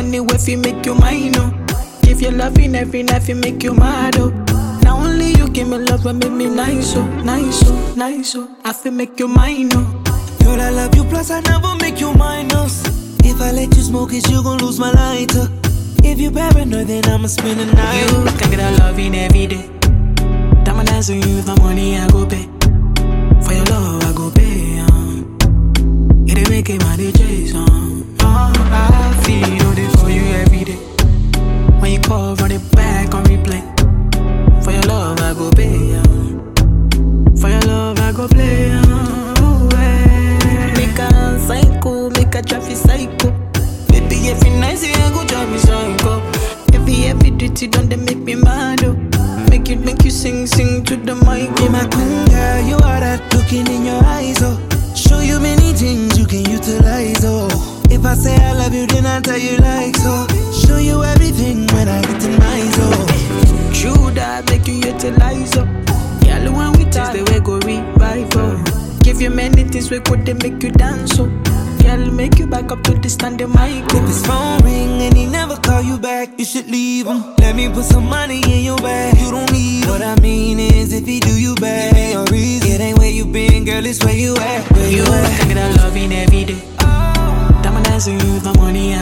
money if you make you mine, oh. Give you loving every night, you make you mad, oh. Now only you give me love and make me nice, oh, nice, oh, nice, oh. I feel make you mine, oh. Girl, I love you, plus I never make you minus. If I let you smoke it, you gon' lose my lighter. If you paranoid, then I'ma spend the night. You can get a loving every day. Diamond dance on you, the money I go pay. For your love, I go pay, it ain't make it my DJs, I feel it for you every day. When you call, run it back on replay. For your love, I go pay, for your love, I go play, Make a psycho, make a traffic psycho. Baby, every night say I go drive me psycho. Every duty done, they make me mad, oh. Make you sing to the mic. Be my queen, girl, you are that looking in your eyes, oh. Show you many things you can utilize, oh. If I say I love you, then I tell you like so. Show you everything when I get to nice, oh. True that make you utilize, oh. Yeah, when we taste the way go revive, oh. Give you many things we could they make you dance, oh. Girl, make you back up to the standing mic. If his phone ring and he never call you back, you should leave him. Let me put some money in your bag. You don't need him. What I mean is, if he do you bad, ain't no reason. It ain't where you been, girl, it's where you at. Where you at? Can get a loving every day. Diamond dance on you, the money I